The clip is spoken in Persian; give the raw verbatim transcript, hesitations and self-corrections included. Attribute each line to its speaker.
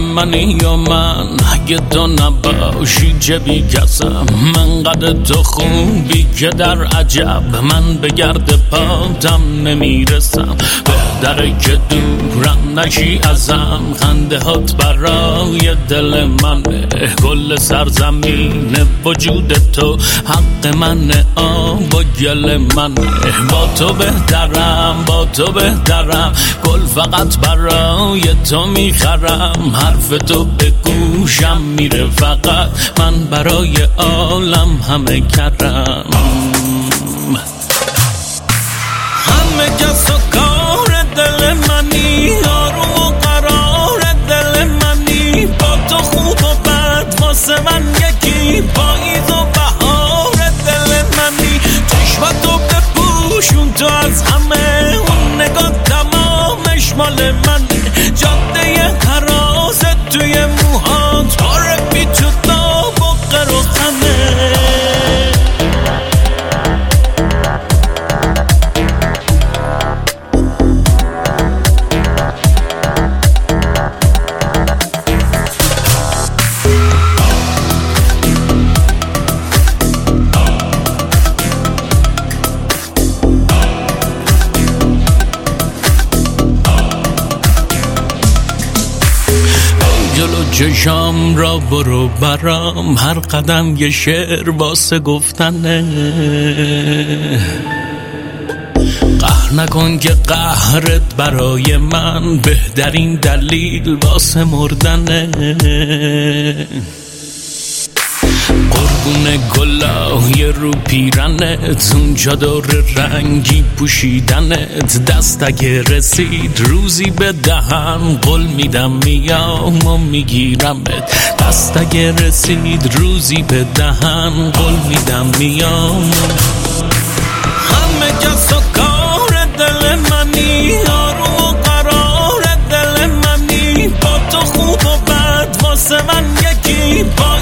Speaker 1: منی یا من، اگه تو نباشی چه بی کسم. من قد تو خوبی که در عجب، من به گرد پاتم نمیرسم. بهتره که دورم نشی ازم، خنده هات برای دل منه. کل سرزمین وجود تو حق منه، آب و گل منه. با تو بهترم، با تو بهترم، گل فقط برای تو میخرم. حرف تو به گوشم میره فقط، من برای عالم همه کرم. همه کس و کار دل منی، آروم و قرار دل منی. با تو خوب و بد واسه من یکی، پاییز و بهار دل منی. چشمتو بپوشون تو از همه، اون نگاه تمامش مال منه. جاده هراست توی موهات، پاره بی تو داب و قر و خمه. جلو چشام را برو برام، هر قدم یه شعر واسه گفتنه. قهر نکن که قهرت برای من بهترین دلیل واسه مردنه. قربون گلای رو پیرنت، اون چادر رنگی پوشیدنت. دست اگه رسید روزی به دهن، قول میدم میام و میگیرمت. دست اگه رسید روزی به دهن، قول میدم میام. همه کس و کار دل منی، آروم و قرار دل منی. با تو خوب و بد واسه من یکی، با